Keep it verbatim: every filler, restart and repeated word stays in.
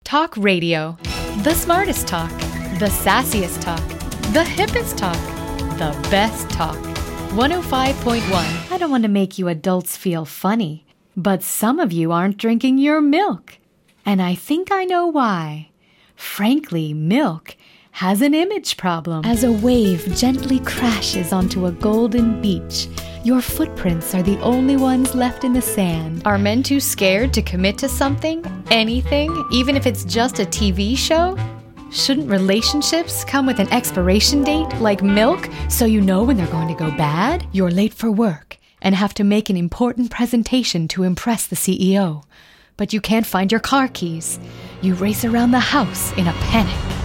Talk radio. The smartest talk. The sassiest talk. The hippest talk. The best talk. one oh five point one. I don't want to make you adults feel funny, but some of you aren't drinking your milk. And I think I know why. Frankly, milk has an image problem. As a wave gently crashes onto a golden beach, your footprints are the only ones left in the sand. Are men too scared to commit to something? Anything? Even if it's just a T V show? Shouldn't relationships come with an expiration date, like milk, so you know when they're going to go bad? You're late for work and have to make an important presentation to impress the C E O. But you can't find your car keys. You race around the house in a panic.